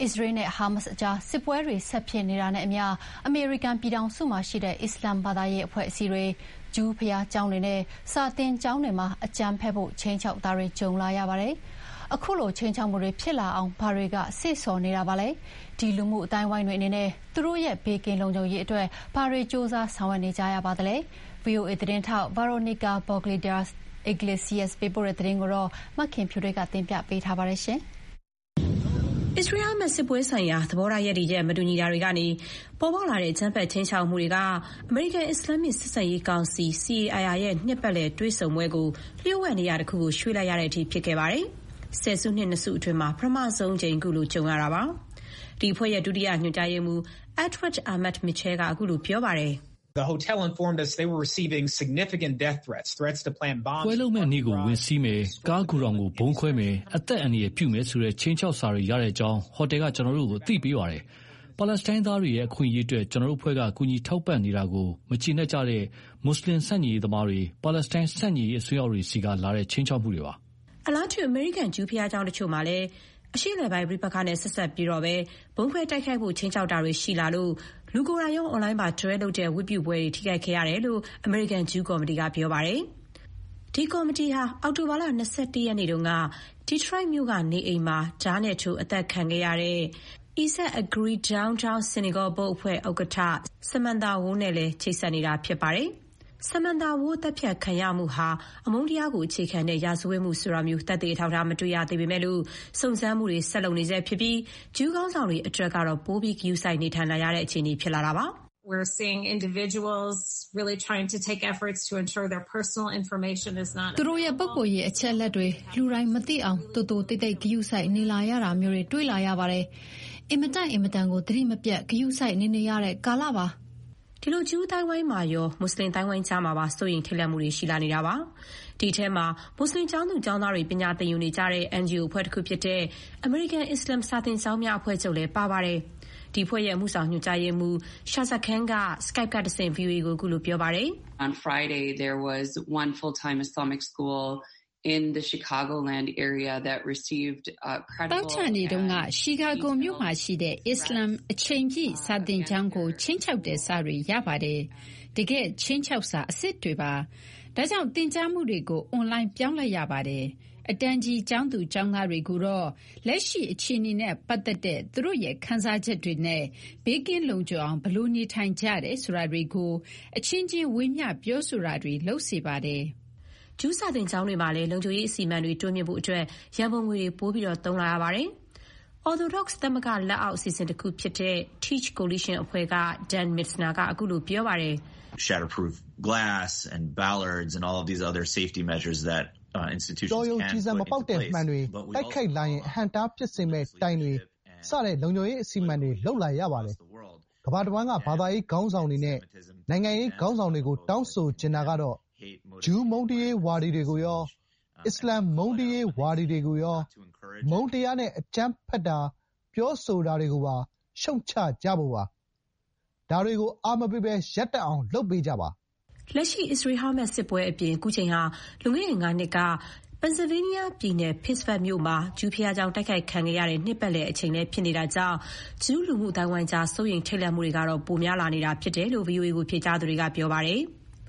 အစ္စရေးနဲ့ဟာမတ်စ်ကြားစစ်ပွဲတွေဆက်ဖြစ်နေတာနဲ့အမျှအမေရိကန်ပြည်ထောင်စုမှာရှိတဲ့အစ္စလာမ်ဘာသာရေးအဖွဲ့အစည်းတွေဂျူးဘုရားကျောင်းတွေနဲ့စာသင်ကျောင်းတွေမှာအကြမ်းဖက်ဖို့ခြိမ်းခြောက်တာတွေကြုံလာရပါတယ်။အခုလိုခြိမ်းခြောက်မှုတွေဖြစ်လာအောင်ဘာတွေကစေ့ဆော်နေတာပါလဲ။ဒီလူမှုအတိုင်းအဝိုင်းတွေအနေနဲ့သူတို့ရဲ့ဘေးကင်းလုံခြုံရေးအတွက်ဘာတွေစူးစမ်းဆောင်ရွက်နေကြရပါသလဲ။ VOA သတင်းထောက် Veronica Balderas Iglesias ပေးပို့တဲ့သတင်းကိုတော့မခင်ဖြူတွေကတင်ပြပေးထားပါတယ်ရှင်။အစ္စရေး-ဟာမတ်စ်စစ်ပွဲဆိုင်ရာသဘောထားရပ်တည်ချက်မတူညီတာတွေကနေပေါ်ပေါက်လာတဲ့အကြမ်းဖက်ခြိမ်းခြောက်မှုတွေကအမေရိကန်အစ္စလာမစ်ဆက်ဆံရေးကောင်စီ CAIR ရဲ့နှစ်ပတ်လည်တွေ့ဆုံပွဲကိုလျှို့ဝှက်နေရာတစ်ခုကိုရွှေ့လိုက်ရတဲ့အထိဖြစ်ခဲ့ပါတယ်။ဆယ်စုနှစ်နှစ်စုအတွင်းမှာပထမဆုံးအကြိမ်အခုလိုကြုံရတာပါ။ဒီအဖွဲ့ရဲ့ဒုတိယညွှန်ကြားရေးမှူး Edward Ahmed Mitchell ကအခုလိုပြောပါတယ် The hotel informed us they were receiving significant death threats to plant bombs. ပွဲလုံးမဲ့နေ့ကိုဝင်စီးမယ်၊ကားကူတောင်ကိုဘုံခွဲမယ်၊အသက်အန္တရာယ်ပြုမယ်ဆိုတဲ့ချင်းချောက်စာတွေရတဲ့အကြောင်းဟိုတယ်ကကျွန်တော်တို့ကိုအသိပေးပါတယ်။ပါလက်စတိုင်းသားတွေရဲ့အခွင့်အရေးအတွက်ကျွန်တော်တို့ဖွဲ့ကကူညီထောက်ပံ့နေတာကိုမချီနှက်ကြတဲ့မွတ်စလင်ဆန့်ကျင်ရေးသမားတွေပါလက်စတိုင်းဆန့်ကျင်ရေးအစွန်းရောက်တွေစီကလာတဲ့ချင်းချောက်မှုတွေပါ။အလားတူအမေရိကန်ဂျူးဘုရားကျောင်းတချို့မှာလည်းအရှေ့အလယ်ပိုင်းပြည်ပခါနဲ့ဆက်ဆက်ပြီးတော့ပဲဘုံခွဲတိုက်ခိုက်ဖို့ချင်းချောက်တာတွေရှိလာလို့လူကိုယ်တိုင်ရောအွန်လိုင်းမှာတွဲလုပ်တဲ့ဝတ်ပြုပွဲတွေထိခိုက်ခဲ့ရတယ်လို့အမေရိကန်ဂျူးကော်မတီကပြောပါတယ်။ဒီကော်မတီဟာအောက်တိုဘာလ21ရက်နေ့တုန်းက Detroit မြို့ကနေအိမ်မှာဓားနဲ့ထိုးအသက်ခံခဲ့ရတဲ့ Isaac Agree Downtown Synagogue ဘုတ်အဖွဲ့ဥက္ကဋ္ဌ Samantha Wo နဲ့လည်းချိတ်ဆက်နေတာဖြစ်ပါတယ်။ Samantha Wo တပ်ဖြတ်ခံရမှုဟာအမုန်းတရားကိုအခြေခံတဲ့ရာဇဝတ်မှုဆိုတာမျိုးသက်သေအထောက်အထားမတွေ့ရသေးပေမဲ့လို့စုံစမ်းမှုတွေဆက်လုပ်နေဆဲဖြစ်ပြီးဂျူးကောင်းဆောင်တွေအတွက်ကတော့ပိုပြီးဂရုစိုက်နေထိုင်လာရတဲ့အခြေအနေဖြစ်လာတာပါ We're seeing individuals really trying to take efforts to ensure their personal information is not သူတို့ရဲ့ပုဂ္ဂိုလ်ရေးအချက်လက်တွေလူတိုင်းမသိအောင်တူတူတိတ်တိတ်ဂရုစိုက်နေလာရတာမျိုးတွေတွေ့လာရပါတယ်။အင်မတန်ကိုသတိမပြတ်ဂရုစိုက်နေရတဲ့ကာလပါဒီလိုဂျူးတိုင်းဝိုင်းမှာရောမွတ်စလင်တိုင်းဝိုင်းကြားမှာပါစိုးရိမ်ထိတ်လန့်မှုတွေရှိလာနေတာပါဒီထဲမှာမွတ်စလင်ကျောင်းသူကျောင်းသားတွေပညာသင်ယူနေကြတဲ့ NGO အဖွဲ့တစ်ခုဖြစ်တဲ့ American Islam စာသင်ကျောင်းများအဖွဲ့ချုပ်လည်းပါပါတယ်ဒီအဖွဲ့ရဲ့အမှုဆောင်ညွှန်ကြားရေးမှူး Shazad Khan က Skype ကတဆင့် VOA ကိုအခုလိုပြောပါတယ် On Friday there was one full-time Islamic school in the Chicagoland area that received credible တောက်ချန်နေတုန်းကရှီကာဂိုမြို့မှာရှိတဲ့အစ္စလာမ်အချိန်ပြည့်စာသင်ကျောင်းကိုချင်းချောက်တဲ့စာတွေရပါတယ်တကယ်ချင်းချောက်စာအစ်စ်တွေပါဒါကြောင့်သင်ကြားမှုတွေကိုအွန်လိုင်းပြောင်းလဲရပါတယ်အတန်းကြီးကျောင်းသူကျောင်းသားတွေကိုတော့လက်ရှိအခြေအနေနဲ့ပတ်သက်တဲ့သူတို့ရဲ့ခန်းစားချက်တွေနဲ့ဘေးကင်းလုံခြုံအောင်ဘယ်လိုနေထိုင်ကြတယ်ဆိုတာတွေကိုအချင်းချင်းဝေမျှပြောဆိုတာတွေလုပ်စေပါတယ်ဂျူးစာသင်ကျောင်းတွေမှာလည်းလုံခြုံရေးအစီအမံတွေတွန်းမြင့်ဖို့အတွက်ရန်ပုံငွေတွေပိုးပြီးတော့သုံးလာရပါတယ်။ Orthodox သမဂ္ဂလက်အောက်အစီအစဉ်တစ်ခုဖြစ်တဲ့ Teach Coalition အဖွဲ့က Dan Mitzner ကအခုလိုပြောပါတယ်။ Shatterproof glass and ballards and all of these other safety measures that institutions can put into place. မှန်တွေတိုက်ခိုက်လာရင်အဟန့်တားဖြစ်စေမဲ့တိုင်တွေစတဲ့လုံခြုံရေးအစီအမံတွေလှုပ်လာရပါတယ်။ကမ္ဘာတစ်ဝန်းကဘာသာရေးခေါင်းဆောင်တွေနဲ့နိုင်ငံရေးခေါင်းဆောင်တွေကိုတောင်းဆိုချင်တာကတော့ဂျူးမုန်းတရားဝါဒီတွေကိုရောအစ္စလာမ်မုန်းတရားဝါဒီတွေကိုရောမုန်းတရားနဲ့အကြမ်းဖက်တာပြောဆိုတာတွေကိုပါရှုတ်ချကြဖို့ပါဒါတွေကိုအာမပေးပဲရပ်တန့်အောင်လုပ်ပေးကြပါလက်ရှိအစ္စရေးဟာမတ်စ်စစ်ပွဲအပြင်အခုချိန်ဟာလွန်ခဲ့တဲ့9နှစ်ကပန်ဆယ်ဗေးနီးယားပြည်နယ် Pittsburgh မြို့မှာဂျူးဘုရားကျောင်းတိုက်ခိုက်ခံခဲ့ရတဲ့နှစ်ပတ်လည်အချိန်နဲ့ဖြစ်နေတာကြောင့်ဂျူးလူမှုအတိုင်းဝိုင်းကြားစိုးရိမ်ထိတ်လန့်မှုတွေကတော့ပိုများလာနေတာဖြစ်တယ်လို့ VOA ကိုဖြေကြားသူတွေကပြောပါတယ်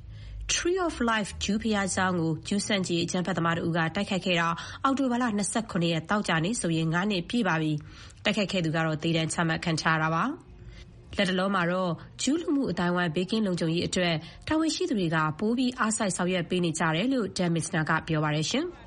Tree of Life ဂျူးဘုရားကျောင်းကိုဂျူးဆန့်ကျင်အကြမ်းဖက်သမားတို့ကတိုက်ခိုက်ခဲ့တာအောက်တိုဘာလ29ရက်တောက်ကြနေ့ဆိုရင်9နှစ်ပြည့်ပါပြီတိုက်ခိုက်ခဲ့သူကတော့ဒေသန်ချမှတ်ခံထားရတာပါလက်တလုံးမှာတော့ဂျူးလူမှုအတိုင်းဝိုင်းဘေးကင်းလုံခြုံရေးအတွက်တာဝန်ရှိသူတွေကပိုပြီးအားစိုက်ဆောင်ရွက်ပေးနေကြတယ်လို့ Dan Mitzner ကပြောပါတယ်ရှင်။